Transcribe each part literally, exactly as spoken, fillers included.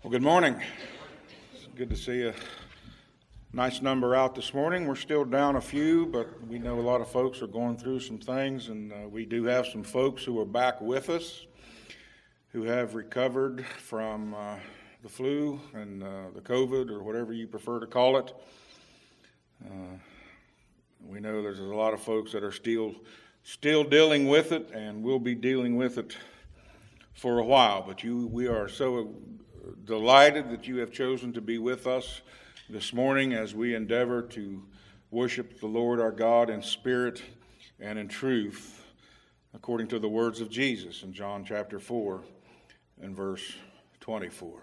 Well, good morning. It's good to see a nice number out this morning. We're still down a few, but we know a lot of folks are going through some things, and uh, we do have some folks who are back with us who have recovered from uh, the flu and uh, the COVID, or whatever you prefer to call it. Uh, we know there's a lot of folks that are still still dealing with it, and will be dealing with it for a while. But you, we are so delighted that you have chosen to be with us this morning as we endeavor to worship the Lord our God in spirit and in truth, according to the words of Jesus in John chapter four and verse twenty-four.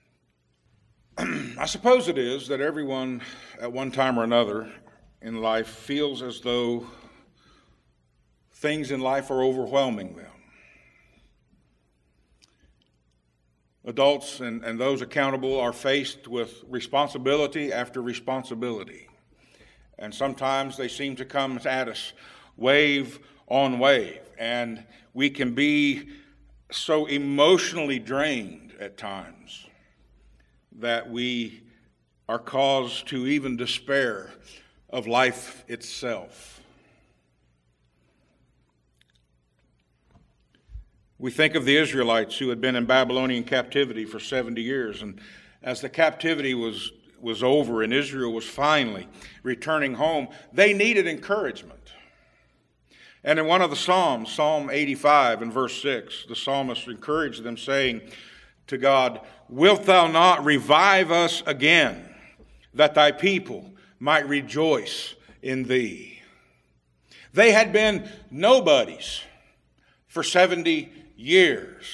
I suppose it is that everyone at one time or another in life feels as though things in life are overwhelming them. Adults and, and those accountable are faced with responsibility after responsibility. And sometimes they seem to come at us wave on wave. And we can be so emotionally drained at times that we are caused to even despair of life itself. We think of the Israelites who had been in Babylonian captivity for seventy years, and as the captivity was, was over and Israel was finally returning home, they needed encouragement. And in one of the Psalms, Psalm eighty-five and verse six, the psalmist encouraged them, saying to God, "Wilt thou not revive us again, that thy people might rejoice in thee?" They had been nobodies for seventy years.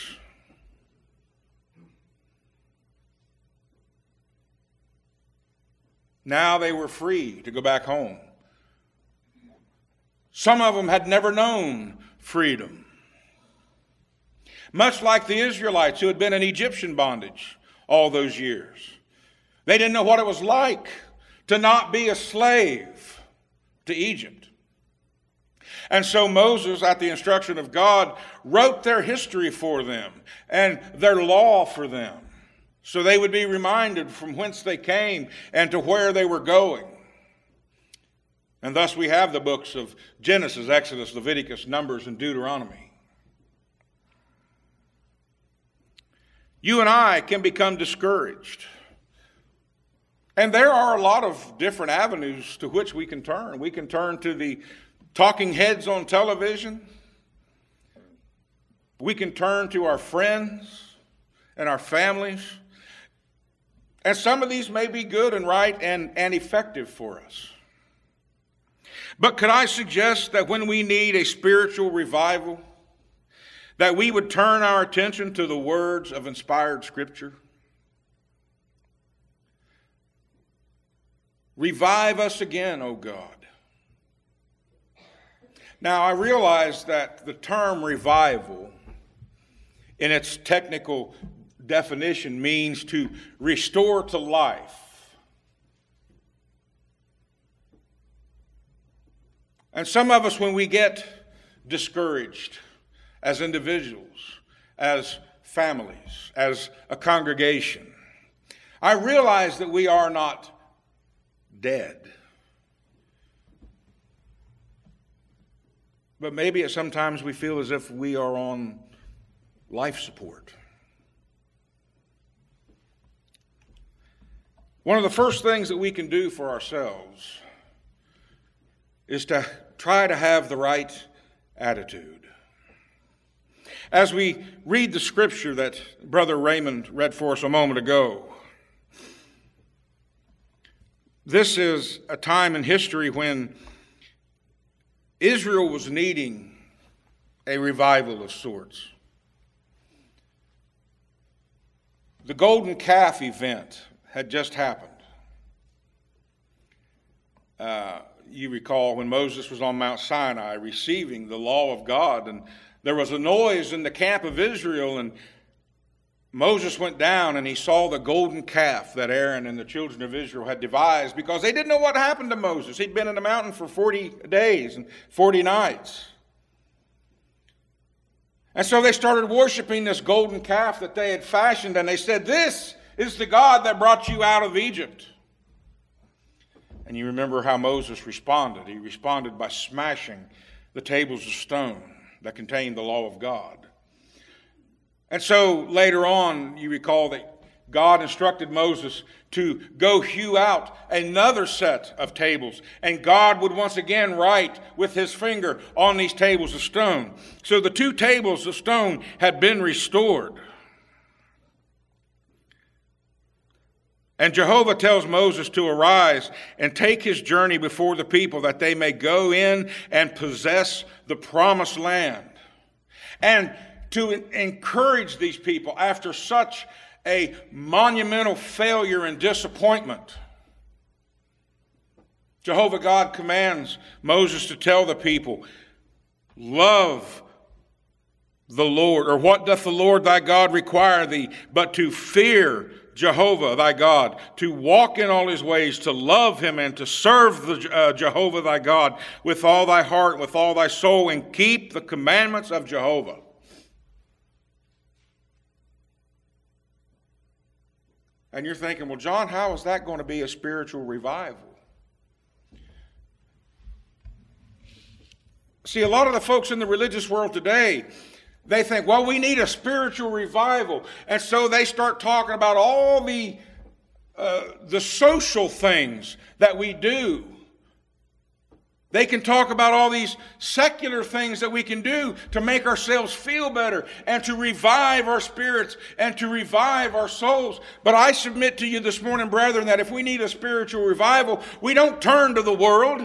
Now they were free to go back home. Some of them had never known freedom. Much like the Israelites who had been in Egyptian bondage all those years. They didn't know what it was like to not be a slave to Egypt. And so Moses, at the instruction of God, wrote their history for them and their law for them, so they would be reminded from whence they came and to where they were going. And thus we have the books of Genesis, Exodus, Leviticus, Numbers, and Deuteronomy. You and I can become discouraged. And there are a lot of different avenues to which we can turn. We can turn to the talking heads on television. We can turn to our friends and our families. And some of these may be good and right and, and effective for us. But could I suggest that when we need a spiritual revival, that we would turn our attention to the words of inspired Scripture? Revive us again, O God. Now, I realize that the term revival, in its technical definition, means to restore to life. And some of us, when we get discouraged as individuals, as families, as a congregation, I realize that we are not dead. But maybe at sometimes we feel as if we are on life support. One of the first things that we can do for ourselves is to try to have the right attitude. As we read the scripture that Brother Raymond read for us a moment ago, this is a time in history when Israel was needing a revival of sorts. The golden calf event had just happened. Uh, you recall when Moses was on Mount Sinai receiving the law of God, and there was a noise in the camp of Israel, and Moses went down and he saw the golden calf that Aaron and the children of Israel had devised, because they didn't know what happened to Moses. He'd been in the mountain for forty days and forty nights. And so they started worshiping this golden calf that they had fashioned, and they said, "This is the God that brought you out of Egypt. And you remember how Moses responded. He responded by smashing the tables of stone that contained the law of God. And so later on, you recall that God instructed Moses to go hew out another set of tables. And God would once again write with his finger on these tables of stone. So the two tables of stone had been restored. And Jehovah tells Moses to arise and take his journey before the people that they may go in and possess the promised land. And to encourage these people after such a monumental failure and disappointment, Jehovah God commands Moses to tell the people, love the Lord, or what doth the Lord thy God require thee, but to fear Jehovah thy God, to walk in all his ways, to love him, and to serve the, uh, Jehovah thy God with all thy heart, with all thy soul, and keep the commandments of Jehovah. And you're thinking, well, John, how is that going to be a spiritual revival? See, a lot of the folks in the religious world today, they think, well, we need a spiritual revival. And so they start talking about all the, uh, the social things that we do. They can talk about all these secular things that we can do to make ourselves feel better and to revive our spirits and to revive our souls. But I submit to you this morning, brethren, that if we need a spiritual revival, we don't turn to the world.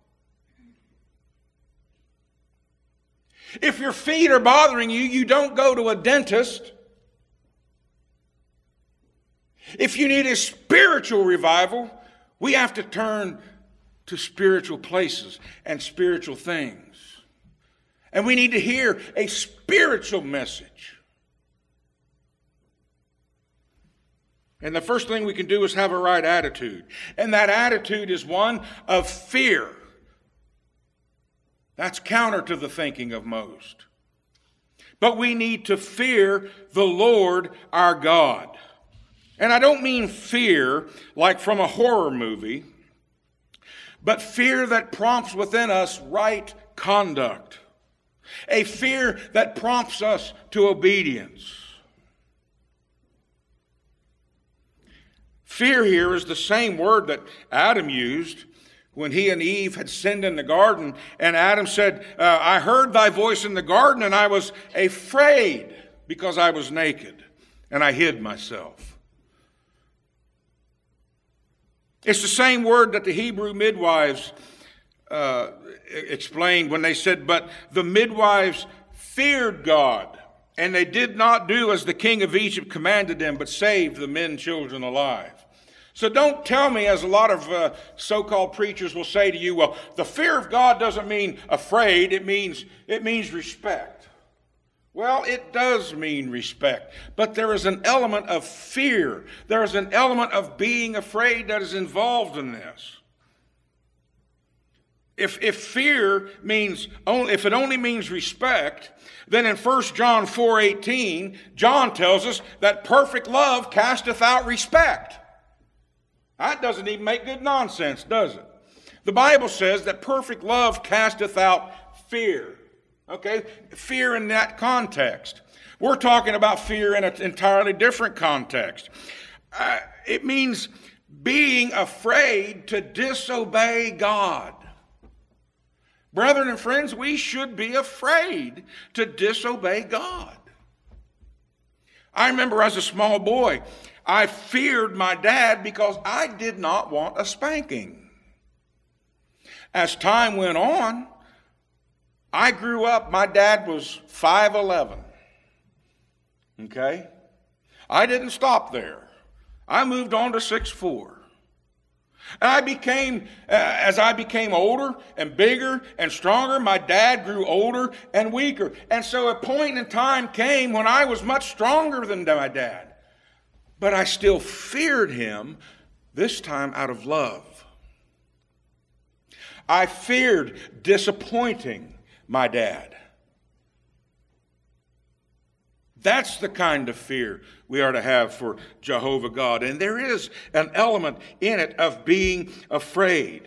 If your feet are bothering you, you don't go to a dentist. If you need a spiritual revival, we have to turn to spiritual places and spiritual things. And we need to hear a spiritual message. And the first thing we can do is have a right attitude. And that attitude is one of fear. That's counter to the thinking of most. But we need to fear the Lord our God. And I don't mean fear like from a horror movie, but fear that prompts within us right conduct. A fear that prompts us to obedience. Fear here is the same word that Adam used when he and Eve had sinned in the garden. And Adam said, uh, I heard thy voice in the garden, and I was afraid because I was naked, and I hid myself. It's the same word that the Hebrew midwives uh, explained when they said, but the midwives feared God, and they did not do as the king of Egypt commanded them, but saved the men children alive. So don't tell me, as a lot of uh, so-called preachers will say to you, well, the fear of God doesn't mean afraid, it means, it means respect. Well, it does mean respect, but there is an element of fear. There is an element of being afraid that is involved in this. If, if fear means, only, if it only means respect, then in First John four eighteen, John tells us that perfect love casteth out respect. That doesn't even make good nonsense, does it? The Bible says that perfect love casteth out fear. Okay? Fear in that context. We're talking about fear in an entirely different context. Uh, it means being afraid to disobey God. Brethren and friends, we should be afraid to disobey God. I remember as a small boy, I feared my dad because I did not want a spanking. As time went on, I grew up, my dad was five eleven. Okay? I didn't stop there. I moved on to six four. And I became, uh, as I became older and bigger and stronger, my dad grew older and weaker. And so a point in time came when I was much stronger than my dad. But I still feared him, this time out of love. I feared disappointing my dad. That's the kind of fear we are to have for Jehovah God. And there is an element in it of being afraid.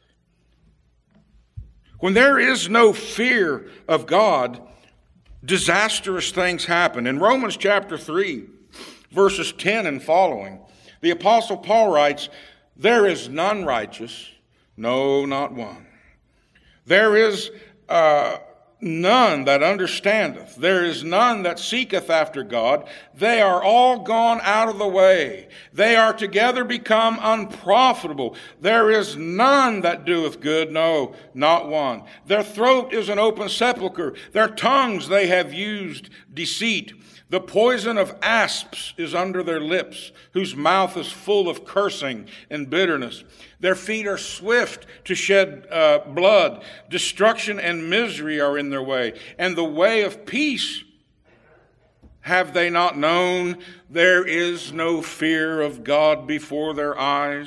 When there is no fear of God, disastrous things happen. In Romans chapter three, verses ten and following, the Apostle Paul writes, "There is none righteous, no, not one. There is uh, none that understandeth. There is none that seeketh after God. They are all gone out of the way. They are together become unprofitable. There is none that doeth good, no, not one. Their throat is an open sepulchre. Their tongues they have used deceit. The poison of asps is under their lips, whose mouth is full of cursing and bitterness. Their feet are swift to shed uh, blood. Destruction and misery are in their way. And the way of peace have they not known? There is no fear of God before their eyes."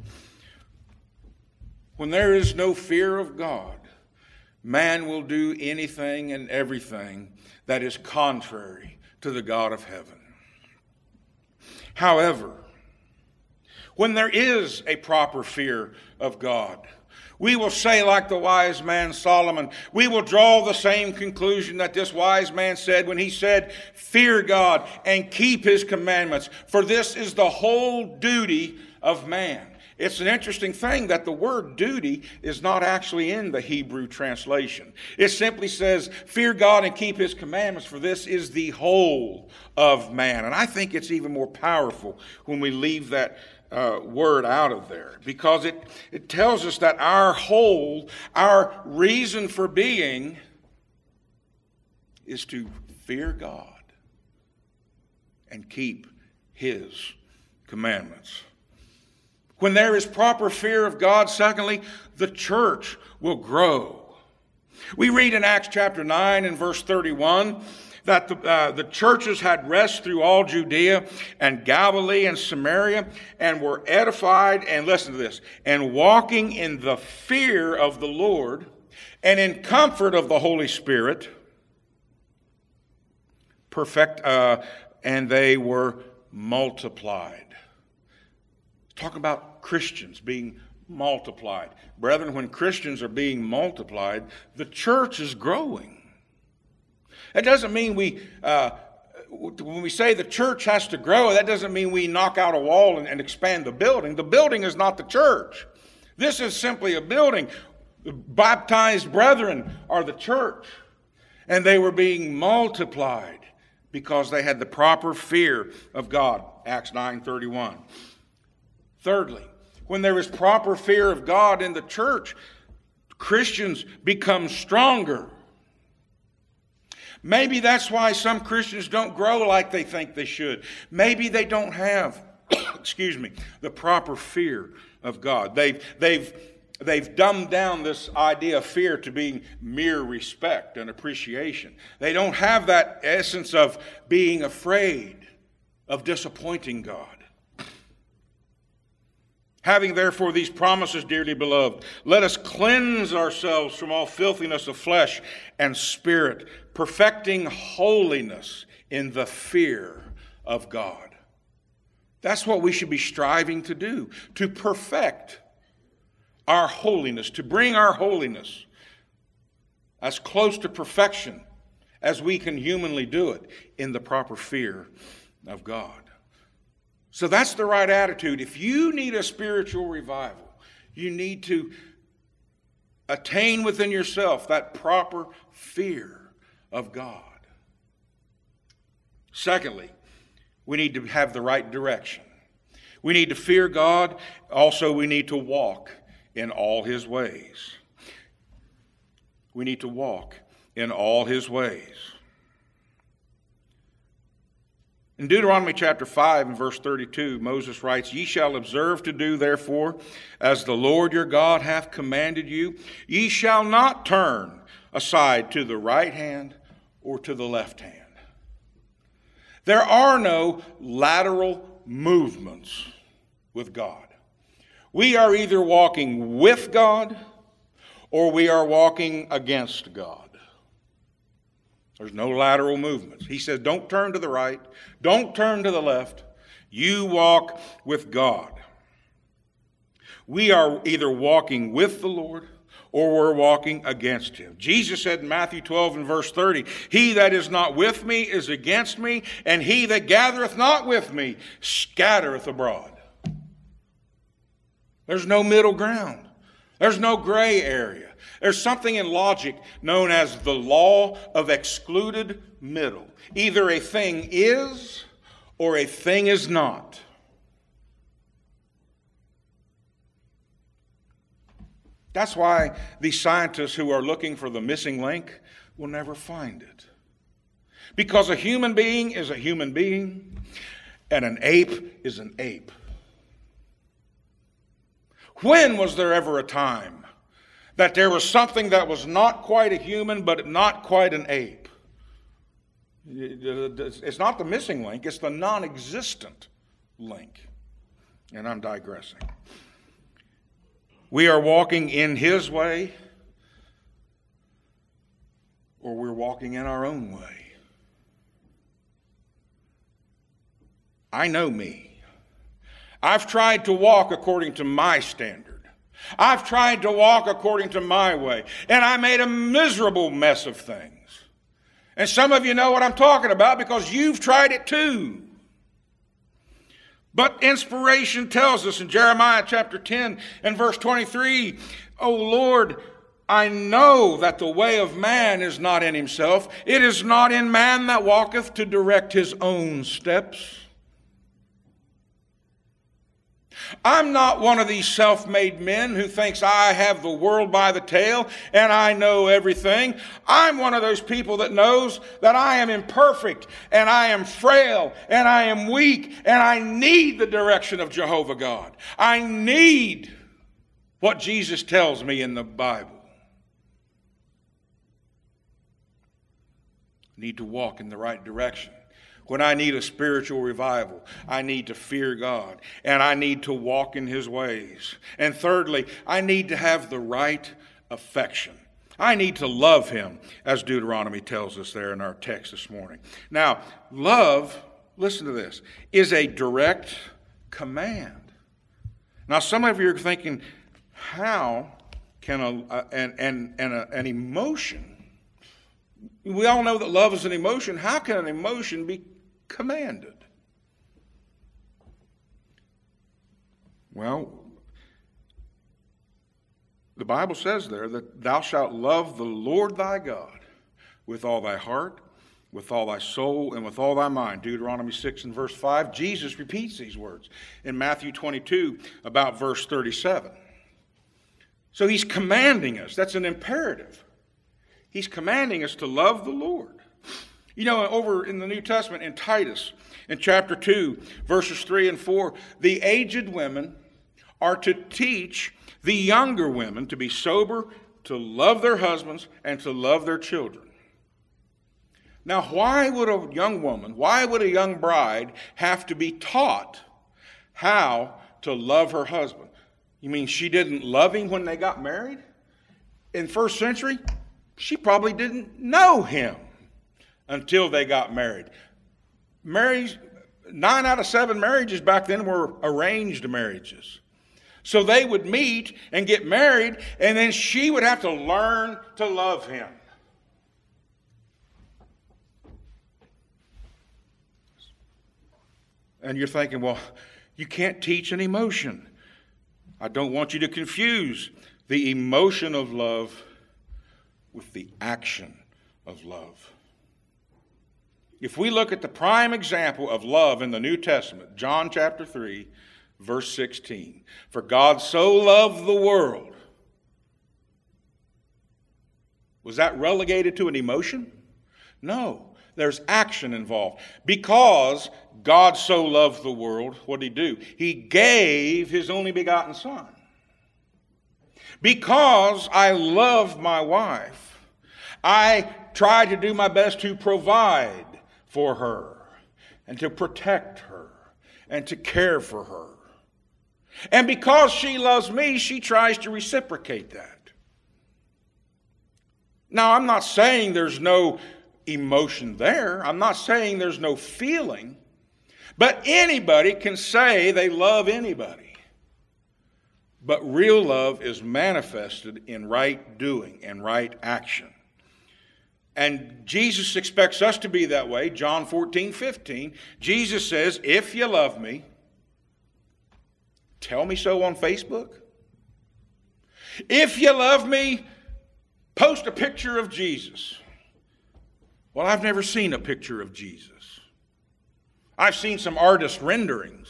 When there is no fear of God, man will do anything and everything that is contrary to the God of heaven. However, when there is a proper fear of God, we will say like the wise man Solomon, we will draw the same conclusion that this wise man said when he said, "Fear God and keep his commandments, for this is the whole duty of man." It's an interesting thing that the word duty is not actually in the Hebrew translation. It simply says, "Fear God and keep his commandments, for this is the whole of man." And I think it's even more powerful when we leave that uh, word out of there, because it, it tells us that our whole, our reason for being is to fear God and keep his commandments. When there is proper fear of God, secondly, the church will grow. We read in Acts chapter nine and verse thirty-one that the, uh, the churches had rest through all Judea and Galilee and Samaria and were edified, and listen to this, and walking in the fear of the Lord and in comfort of the Holy Spirit, perfect, uh, and they were multiplied. Talk about Christians being multiplied. Brethren, when Christians are being multiplied, the church is growing. That doesn't mean we, uh, when we say the church has to grow, that doesn't mean we knock out a wall and, and expand the building. The building is not the church. This is simply a building. The baptized brethren are the church. And they were being multiplied because they had the proper fear of God. Acts nine thirty-one. Thirdly, when there is proper fear of God in the church, Christians become stronger. Maybe that's why some Christians don't grow like they think they should. Maybe they don't have, excuse me, the proper fear of God. They've, they've, they've dumbed down this idea of fear to being mere respect and appreciation. They don't have that essence of being afraid of disappointing God. Having therefore these promises, dearly beloved, let us cleanse ourselves from all filthiness of flesh and spirit, perfecting holiness in the fear of God. That's what we should be striving to do, to perfect our holiness, to bring our holiness as close to perfection as we can humanly do it in the proper fear of God. So that's the right attitude. If you need a spiritual revival, you need to attain within yourself that proper fear of God. Secondly, we need to have the right direction. We need to fear God. Also, we need to walk in all his ways. We need to walk in all his ways. In Deuteronomy chapter five and verse thirty-two, Moses writes, "Ye shall observe to do, therefore, as the Lord your God hath commanded you. Ye shall not turn aside to the right hand or to the left hand." There are no lateral movements with God. We are either walking with God or we are walking against God. There's no lateral movements. He says, don't turn to the right. Don't turn to the left. You walk with God. We are either walking with the Lord or we're walking against him. Jesus said in Matthew twelve and verse thirty, he that is not with me is against me, and he that gathereth not with me scattereth abroad. There's no middle ground. There's no gray area. There's something in logic known as the law of excluded middle. Either a thing is or a thing is not. That's why these scientists who are looking for the missing link will never find it. Because a human being is a human being, and an ape is an ape. When was there ever a time that there was something that was not quite a human, but not quite an ape? It's not the missing link, it's the non-existent link. And I'm digressing. We are walking in his way, or we're walking in our own way. I know me. I've tried to walk according to my standard. I've tried to walk according to my way, and I made a miserable mess of things. And some of you know what I'm talking about because you've tried it too. But inspiration tells us in Jeremiah chapter ten and verse twenty-three, O Lord, I know that the way of man is not in himself. It is not in man that walketh to direct his own steps. I'm not one of these self-made men who thinks I have the world by the tail and I know everything. I'm one of those people that knows that I am imperfect and I am frail and I am weak and I need the direction of Jehovah God. I need what Jesus tells me in the Bible. I need to walk in the right direction. When I need a spiritual revival, I need to fear God, and I need to walk in his ways. And thirdly, I need to have the right affection. I need to love him, as Deuteronomy tells us there in our text this morning. Now, love, listen to this, is a direct command. Now, some of you are thinking, how can a, an, an, an, a, an emotion, we all know that love is an emotion, how can an emotion be commanded? Well, the Bible says there that thou shalt love the Lord thy God with all thy heart, with all thy soul, and with all thy mind. Deuteronomy six and verse five. Jesus repeats these words in Matthew twenty-two about verse thirty-seven. So he's commanding us. That's an imperative. He's commanding us to love the Lord. You know, over in the New Testament, in Titus, in chapter two, verses three and four, the aged women are to teach the younger women to be sober, to love their husbands, and to love their children. Now, why would a young woman, why would a young bride have to be taught how to love her husband? You mean she didn't love him when they got married? In first century, she probably didn't know him until they got married. Marriage, nine out of seven marriages back then were arranged marriages. So they would meet and get married, and then she would have to learn to love him. And you're thinking, well, you can't teach an emotion. I don't want you to confuse the emotion of love with the action of love. If we look at the prime example of love in the New Testament, John chapter three, verse sixteen, for God so loved the world. Was that relegated to an emotion? No, there's action involved. Because God so loved the world, what did he do? He gave his only begotten Son. Because I love my wife, I try to do my best to provide for her and to protect her and to care for her. And because she loves me, she tries to reciprocate that. Now, I'm not saying there's no emotion there. I'm not saying there's no feeling. But anybody can say they love anybody. But real love is manifested in right doing and right action. And Jesus expects us to be that way. John fourteen fifteen. Jesus says, if you love me, tell me so on Facebook. If you love me, post a picture of Jesus. Well, I've never seen a picture of Jesus. I've seen some artist renderings.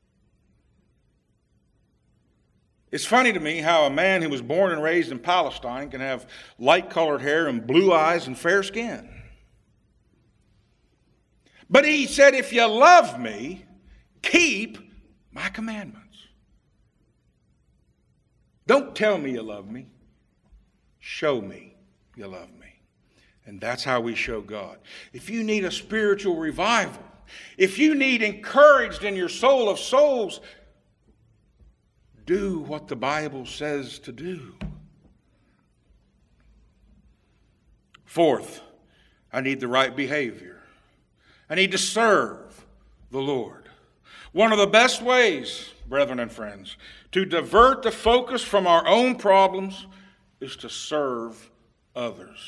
It's funny to me how a man who was born and raised in Palestine can have light-colored hair and blue eyes and fair skin. But he said, if you love me, keep my commandments. Don't tell me you love me. Show me you love me. And that's how we show God. If you need a spiritual revival, if you need encouraged in your soul of souls, do what the Bible says to do. Fourth, I need the right behavior. I need to serve the Lord. One of the best ways, brethren and friends, to divert the focus from our own problems is to serve others.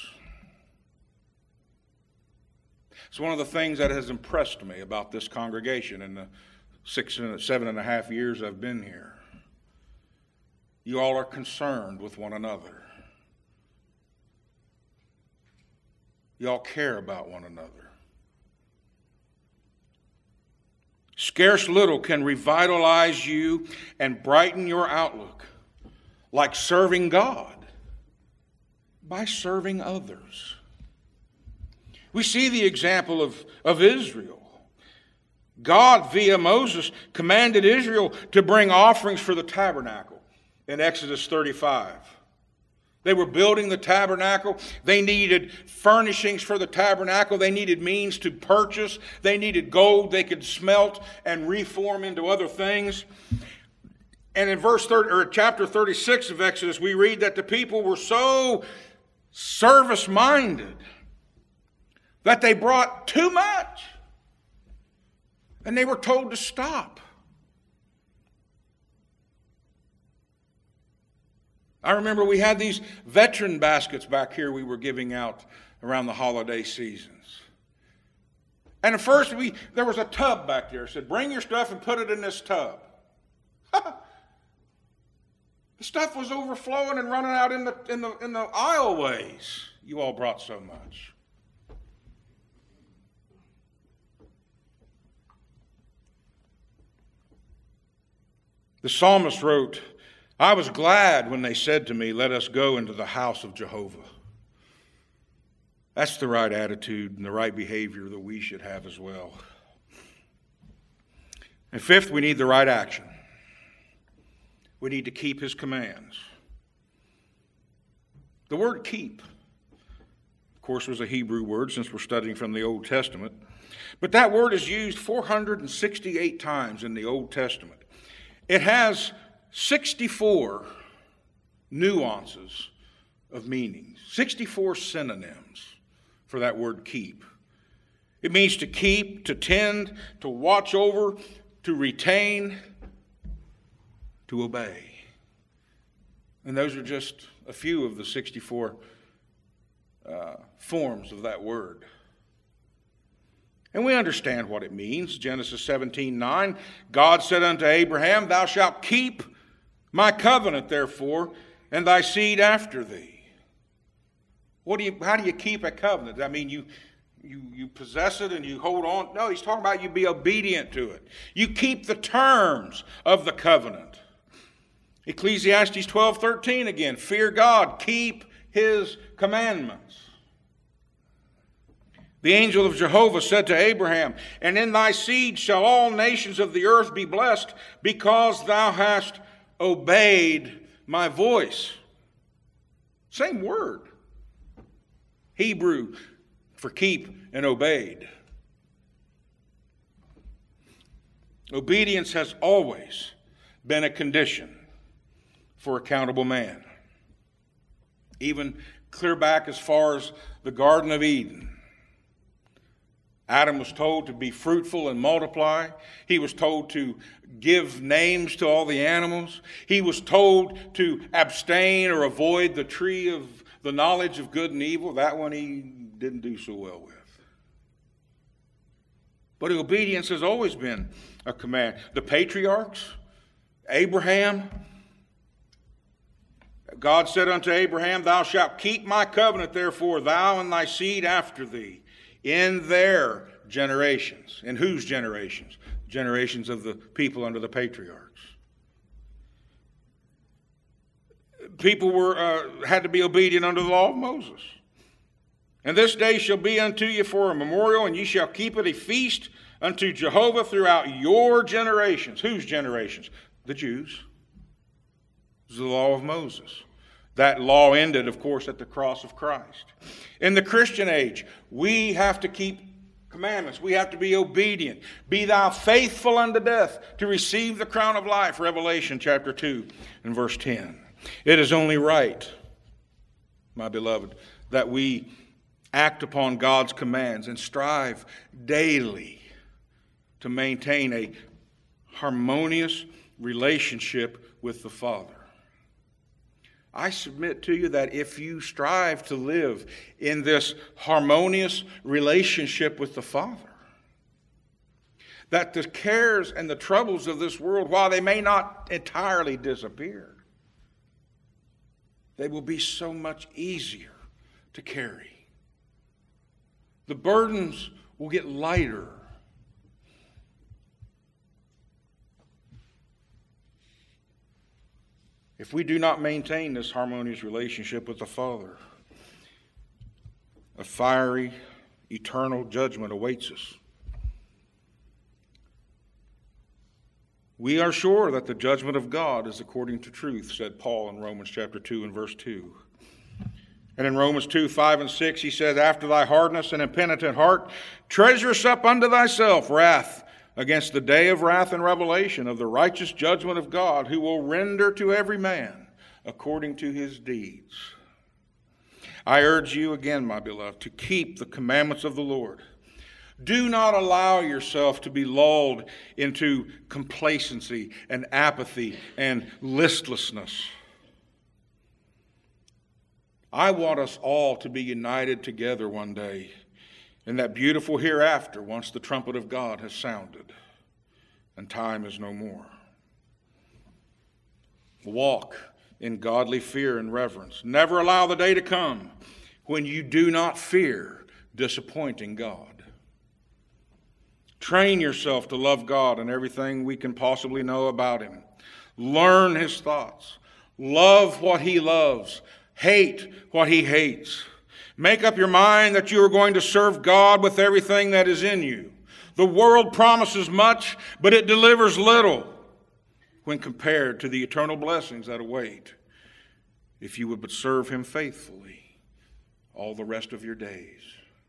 It's one of the things that has impressed me about this congregation in the six and seven and a half years I've been here. You all are concerned with one another. You all care about one another. Scarce little can revitalize you and brighten your outlook like serving God by serving others. We see the example of, of Israel. God, via Moses, commanded Israel to bring offerings for the tabernacle in Exodus thirty-five. They were building the tabernacle. They needed furnishings for the tabernacle. They needed means to purchase. They needed gold they could smelt and reform into other things. And in verse thirty, or chapter thirty-six of Exodus, we read that the people were so service-minded that they brought too much. And they were told to stop. I remember we had these veteran baskets back here we were giving out around the holiday seasons. And at first we there was a tub back there. It said, bring your stuff and put it in this tub. The stuff was overflowing and running out in the, in the, in the aisleways. You all brought so much. The psalmist wrote, I was glad when they said to me, let us go into the house of Jehovah. That's the right attitude and the right behavior that we should have as well. And fifth, we need the right action. We need to keep his commands. The word keep, of course, was a Hebrew word since we're studying from the Old Testament. But that word is used four hundred sixty-eight times in the Old Testament. It has sixty-four nuances of meanings, sixty-four synonyms for that word keep. It means to keep, to tend, to watch over, to retain, to obey. And those are just a few of the sixty-four uh, forms of that word. And we understand what it means. Genesis seventeen nine, God said unto Abraham, thou shalt keep my covenant, therefore, and thy seed after thee. What do you? How do you keep a covenant? I mean, you, you, you possess it and you hold on. No, he's talking about you be obedient to it. You keep the terms of the covenant. Ecclesiastes twelve thirteen again, fear God, keep his commandments. The angel of Jehovah said to Abraham, and in thy seed shall all nations of the earth be blessed, because thou hast obeyed my voice. Same word. Hebrew for keep and obeyed. Obedience has always been a condition for accountable man. Even clear back as far as the Garden of Eden. Adam was told to be fruitful and multiply. He was told to give names to all the animals. He was told to abstain or avoid the tree of the knowledge of good and evil. That one he didn't do so well with. But obedience has always been a command. The patriarchs, Abraham, God said unto Abraham, thou shalt keep my covenant, therefore, thou and thy seed after thee, in their generations. In whose generations? Generations of the people under the patriarchs. People were uh, had to be obedient under the law of Moses. And this day shall be unto you for a memorial, and ye shall keep it a feast unto Jehovah throughout your generations. Whose generations? The Jews. It was the law of Moses. That law ended, of course, at the cross of Christ. In the Christian age, we have to keep commandments. We have to be obedient. Be thou faithful unto death to receive the crown of life. Revelation chapter two and verse ten. It is only right, my beloved, that we act upon God's commands and strive daily to maintain a harmonious relationship with the Father. I submit to you that if you strive to live in this harmonious relationship with the Father, that the cares and the troubles of this world, while they may not entirely disappear, they will be so much easier to carry. The burdens will get lighter. If we do not maintain this harmonious relationship with the Father, a fiery, eternal judgment awaits us. We are sure that the judgment of God is according to truth, said Paul in Romans chapter two and verse two. And in Romans two, five and six, he says, after thy hardness and impenitent heart, treasurest up unto thyself wrath against the day of wrath and revelation of the righteous judgment of God, who will render to every man according to his deeds. I urge you again, my beloved, to keep the commandments of the Lord. Do not allow yourself to be lulled into complacency and apathy and listlessness. I want us all to be united together one day in that beautiful hereafter, once the trumpet of God has sounded and time is no more. Walk in godly fear and reverence. Never allow the day to come when you do not fear disappointing God. Train yourself to love God and everything we can possibly know about Him. Learn His thoughts. Love what He loves. Hate what He hates. Make up your mind that you are going to serve God with everything that is in you. The world promises much, but it delivers little when compared to the eternal blessings that await if you would but serve Him faithfully all the rest of your days.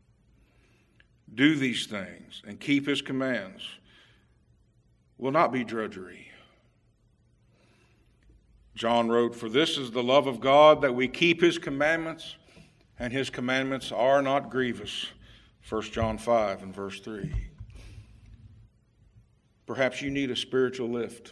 Do these things and keep His commands will not be drudgery. John wrote, for this is the love of God, that we keep His commandments, and His commandments are not grievous. First John five and verse three. Perhaps you need a spiritual lift.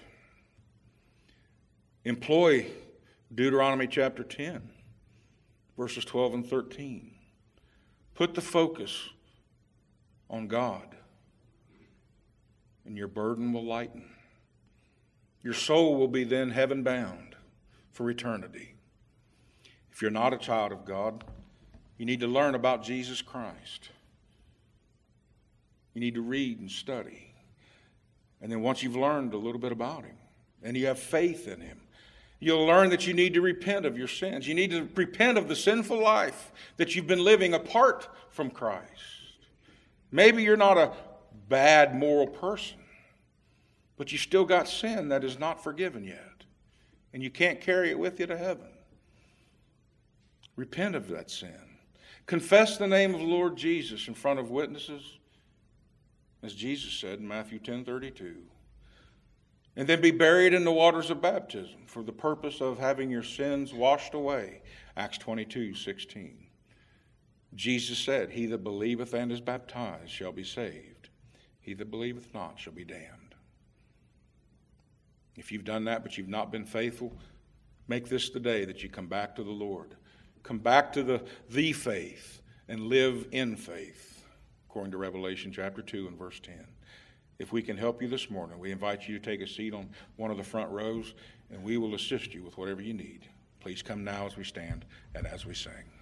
Employ Deuteronomy chapter ten, verses twelve and thirteen. Put the focus on God, and your burden will lighten. Your soul will be then heaven bound for eternity. If you're not a child of God, you need to learn about Jesus Christ. You need to read and study. And then once you've learned a little bit about Him and you have faith in Him, you'll learn that you need to repent of your sins. You need to repent of the sinful life that you've been living apart from Christ. Maybe you're not a bad moral person, but you still got sin that is not forgiven yet, and you can't carry it with you to heaven. Repent of that sin. Confess the name of the Lord Jesus in front of witnesses, as Jesus said in Matthew ten thirty-two. And then be buried in the waters of baptism for the purpose of having your sins washed away, Acts twenty-two sixteen. Jesus said, he that believeth and is baptized shall be saved. He that believeth not shall be damned. If you've done that but you've not been faithful, make this the day that you come back to the Lord. Come back to the, the faith and live in faith, according to Revelation chapter two and verse ten. If we can help you this morning, we invite you to take a seat on one of the front rows, and we will assist you with whatever you need. Please come now as we stand and as we sing.